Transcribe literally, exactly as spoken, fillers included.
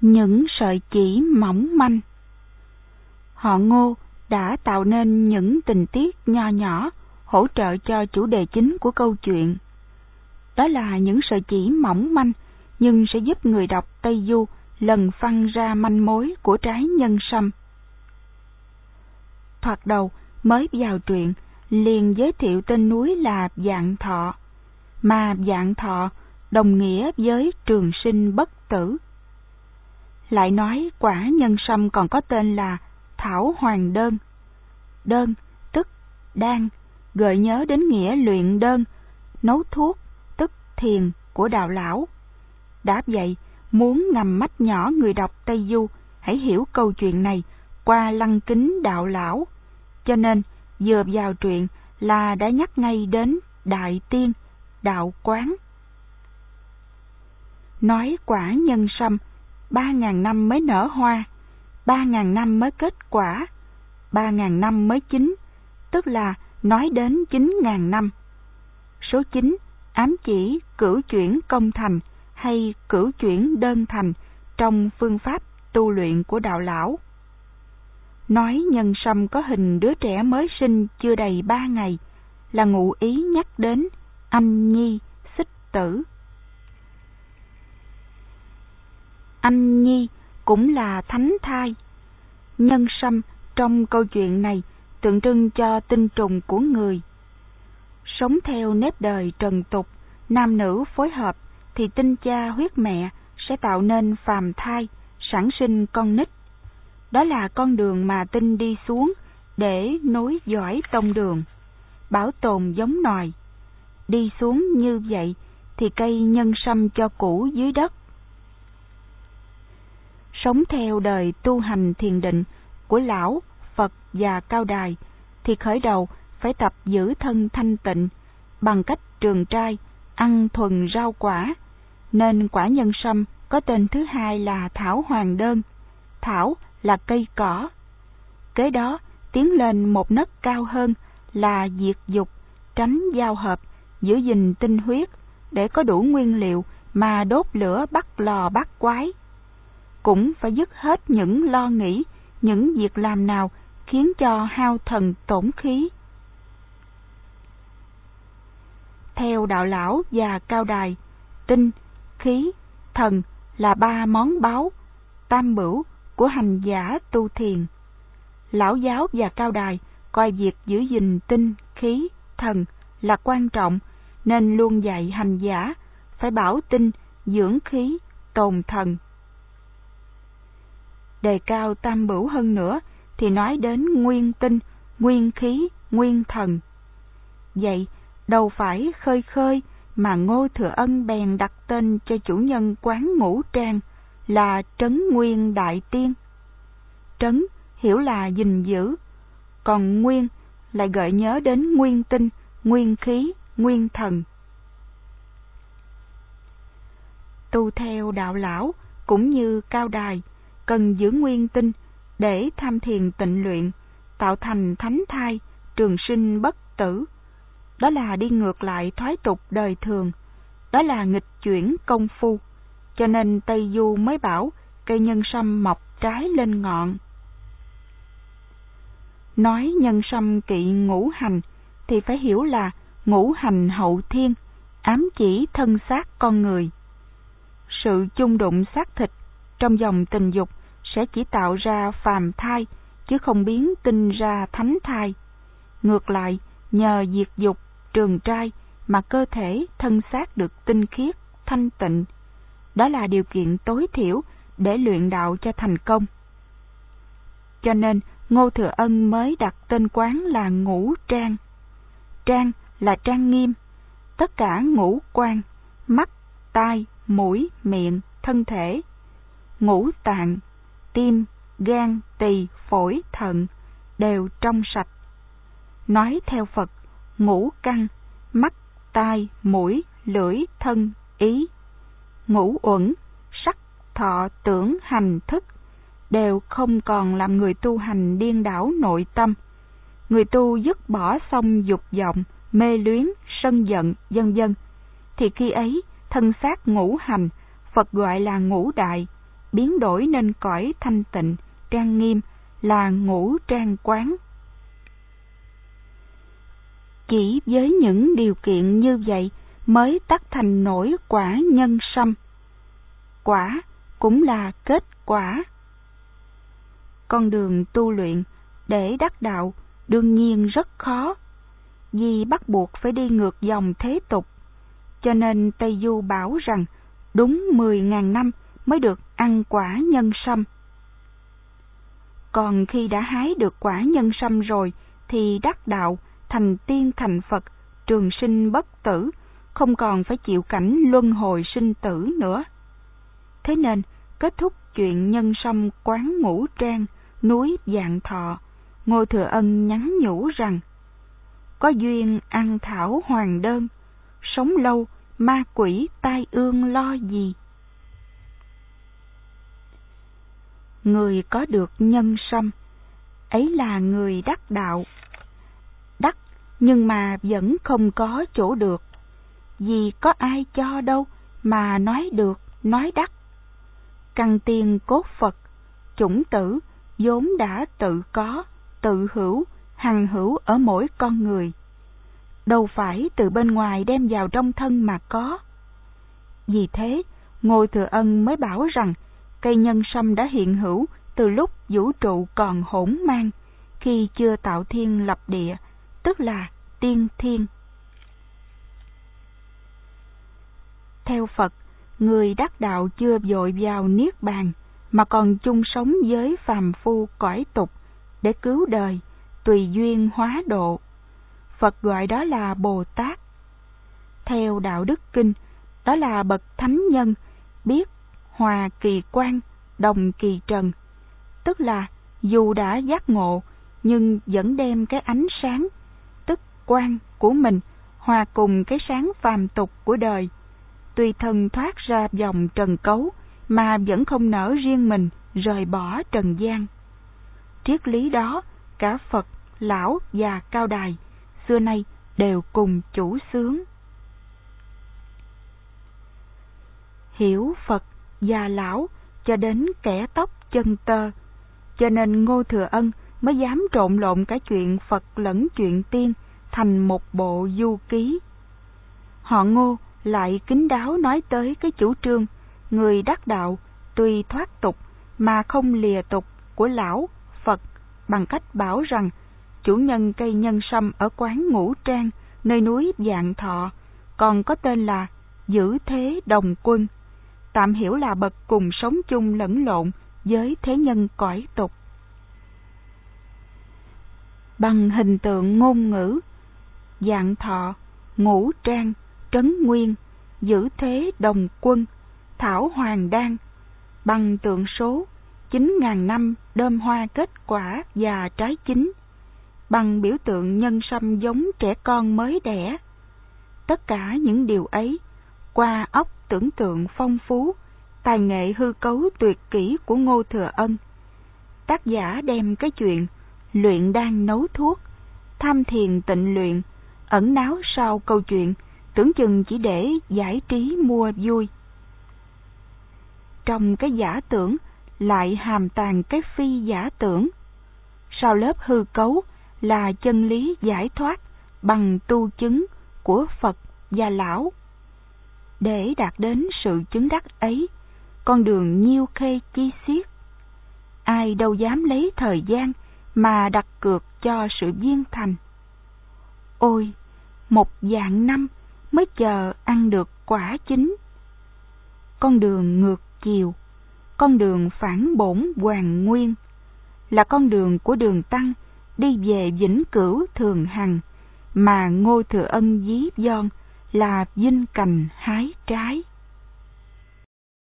những sợi chỉ mỏng manh. Họ Ngô đã tạo nên những tình tiết nho nhỏ hỗ trợ cho chủ đề chính của câu chuyện. Đó là những sợi chỉ mỏng manh nhưng sẽ giúp người đọc Tây Du lần phăng ra manh mối của trái nhân sâm. Thoạt đầu mới vào truyện liền giới thiệu tên núi là Vạn Thọ, mà Vạn Thọ đồng nghĩa với trường sinh bất tử. Lại nói quả nhân sâm còn có tên là Thảo Hoàng Đơn. Đơn tức đan, gợi nhớ đến nghĩa luyện đơn, nấu thuốc tức thiền của đạo lão. Đã vậy, muốn ngầm mách nhỏ người đọc Tây Du hãy hiểu câu chuyện này qua lăng kính đạo lão, cho nên vừa vào truyện là đã nhắc ngay đến đại tiên, đạo quán. Nói quả nhân sâm, ba ngàn năm mới nở hoa, ba ngàn năm mới kết quả, ba ngàn năm mới chín, tức là nói đến chín ngàn năm. Số chín ám chỉ cửu chuyển công thành hay cửu chuyển đơn thành trong phương pháp tu luyện của đạo lão. Nói nhân sâm có hình đứa trẻ mới sinh chưa đầy ba ngày là ngụ ý nhắc đến anh nhi xích tử. Anh nhi cũng là thánh thai. Nhân sâm trong câu chuyện này tượng trưng cho tinh trùng của người. Sống theo nếp đời trần tục, nam nữ phối hợp thì tinh cha huyết mẹ sẽ tạo nên phàm thai, sản sinh con nít. Đó là con đường mà tinh đi xuống để nối dõi tông đường, bảo tồn giống nòi. Đi xuống như vậy thì cây nhân sâm cho củ dưới đất. Sống theo đời tu hành thiền định của Lão, Phật và Cao Đài thì khởi đầu phải tập giữ thân thanh tịnh bằng cách trường trai, ăn thuần rau quả, nên quả nhân sâm có tên thứ hai là Thảo Hoàng Đơn. Thảo là cây cỏ. Kế đó tiến lên một nấc cao hơn là diệt dục, tránh giao hợp, giữ gìn tinh huyết để có đủ nguyên liệu mà đốt lửa bắt lò bắt quái. Cũng phải dứt hết những lo nghĩ, những việc làm nào khiến cho hao thần tổn khí. Theo đạo lão và Cao Đài, tinh, khí, thần là ba món báu, tam bửu của hành giả tu thiền. Lão giáo và Cao Đài coi việc giữ gìn tinh, khí, thần là quan trọng, nên luôn dạy hành giả phải bảo tinh, dưỡng khí, tồn thần. Đề cao tam bửu hơn nữa thì nói đến nguyên tinh, nguyên khí, nguyên thần. Vậy đâu phải khơi khơi mà Ngô Thừa Ân bèn đặt tên cho chủ nhân quán Ngũ Trang là Trấn Nguyên Đại Tiên. Trấn hiểu là gìn giữ, còn nguyên lại gợi nhớ đến nguyên tinh, nguyên khí, nguyên thần. Tu theo đạo lão cũng như Cao Đài cần giữ nguyên tinh để tham thiền tịnh luyện, tạo thành thánh thai, trường sinh bất tử. Đó là đi ngược lại thoái tục đời thường, đó là nghịch chuyển công phu, cho nên Tây Du mới bảo cây nhân sâm mọc trái lên ngọn. Nói nhân sâm kỵ ngũ hành thì phải hiểu là ngũ hành hậu thiên, ám chỉ thân xác con người. Sự chung đụng xác thịt trong dòng tình dục sẽ chỉ tạo ra phàm thai, chứ không biến tinh ra thánh thai. Ngược lại, nhờ diệt dục, trường trai mà cơ thể, thân xác được tinh khiết, thanh tịnh. Đó là điều kiện tối thiểu để luyện đạo cho thành công. Cho nên Ngô Thừa Ân mới đặt tên quán là Ngũ Trang. Trang là trang nghiêm, tất cả ngũ quan, mắt, tai, mũi, miệng, thân thể, ngũ tạng, tim, gan, tỳ, phổi, thận đều trong sạch. Nói theo Phật, ngũ căn, mắt, tai, mũi, lưỡi, thân, ý, ngũ uẩn, sắc, thọ, tưởng, hành, thức đều không còn làm người tu hành điên đảo nội tâm. Người tu dứt bỏ xong dục vọng, mê luyến, sân giận, vân vân, thì khi ấy thân xác ngũ hành, Phật gọi là ngũ đại, biến đổi nên cõi thanh tịnh, trang nghiêm là ngũ trang quán. Chỉ với những điều kiện như vậy mới tác thành nổi quả nhân sâm. Quả cũng là kết quả. Con đường tu luyện để đắc đạo đương nhiên rất khó, vì bắt buộc phải đi ngược dòng thế tục, cho nên Tây Du bảo rằng đúng mười ngàn năm mới được ăn quả nhân sâm. Còn khi đã hái được quả nhân sâm rồi thì đắc đạo, thành tiên thành Phật, trường sinh bất tử, không còn phải chịu cảnh luân hồi sinh tử nữa. Thế nên, kết thúc chuyện nhân sâm quán Ngũ Trang, núi Vạn Thọ, Ngô Thừa Ân nhắn nhủ rằng: có duyên ăn thảo hoàng đơn, sống lâu ma quỷ tai ương lo gì. Người có được nhân sâm, ấy là người đắc đạo. Đắc nhưng mà vẫn không có chỗ được, vì có ai cho đâu mà nói được, nói đắc. Căn tiên cốt Phật, chủng tử vốn đã tự có, tự hữu, hằng hữu ở mỗi con người, đâu phải từ bên ngoài đem vào trong thân mà có. Vì thế, Ngô Thừa Ân mới bảo rằng cây nhân sâm đã hiện hữu từ lúc vũ trụ còn hỗn mang, khi chưa tạo thiên lập địa, tức là tiên thiên. Theo Phật, người đắc đạo chưa vội vào niết bàn, mà còn chung sống với phàm phu cõi tục để cứu đời, tùy duyên hóa độ. Phật gọi đó là Bồ Tát. Theo Đạo Đức Kinh, đó là bậc thánh nhân, biết hòa kỳ quan, đồng kỳ trần, tức là dù đã giác ngộ nhưng vẫn đem cái ánh sáng, tức quang của mình hòa cùng cái sáng phàm tục của đời, tùy thân thoát ra vòng trần cấu mà vẫn không nỡ riêng mình rời bỏ trần gian. Triết lý đó cả Phật, Lão và Cao Đài xưa nay đều cùng chủ xướng. Hiểu Phật và Lão cho đến kẻ tóc chân tơ, cho nên Ngô Thừa Ân mới dám trộn lộn cả chuyện Phật lẫn chuyện tiên thành một bộ du ký. Họ Ngô lại kín đáo nói tới cái chủ trương người đắc đạo tuy thoát tục mà không lìa tục của Lão Phật, bằng cách bảo rằng chủ nhân cây nhân sâm ở quán Ngũ Trang nơi núi Vạn Thọ còn có tên là Giữ Thế Đồng Quân, tạm hiểu là bậc cùng sống chung lẫn lộn với thế nhân cõi tục. Bằng hình tượng ngôn ngữ, Vạn Thọ, Ngũ Trang, Trấn Nguyên, Giữ Thế Đồng Quân, Thảo Hoàng Đan, bằng tượng số chín ngàn năm đơm hoa kết quả và trái chín, bằng biểu tượng nhân sâm giống trẻ con mới đẻ. Tất cả những điều ấy, qua óc tưởng tượng phong phú, tài nghệ hư cấu tuyệt kỹ của Ngô Thừa Ân, tác giả đem cái chuyện luyện đan nấu thuốc, tham thiền tịnh luyện, ẩn náu sau câu chuyện, tưởng chừng chỉ để giải trí mua vui. Trong cái giả tưởng lại hàm tàng cái phi giả tưởng, sau lớp hư cấu là chân lý giải thoát bằng tu chứng của Phật và Lão. Để đạt đến sự chứng đắc ấy, con đường nhiêu khê chi xiết, ai đâu dám lấy thời gian mà đặt cược cho sự viên thành. Ôi, một vạn năm mới chờ ăn được quả chín. Con đường ngược chiều, con đường phản bổn hoàn nguyên, là con đường của đường tăng đi về vĩnh cửu thường hằng, mà Ngô Thừa Ân ví von là vinh cành hái trái.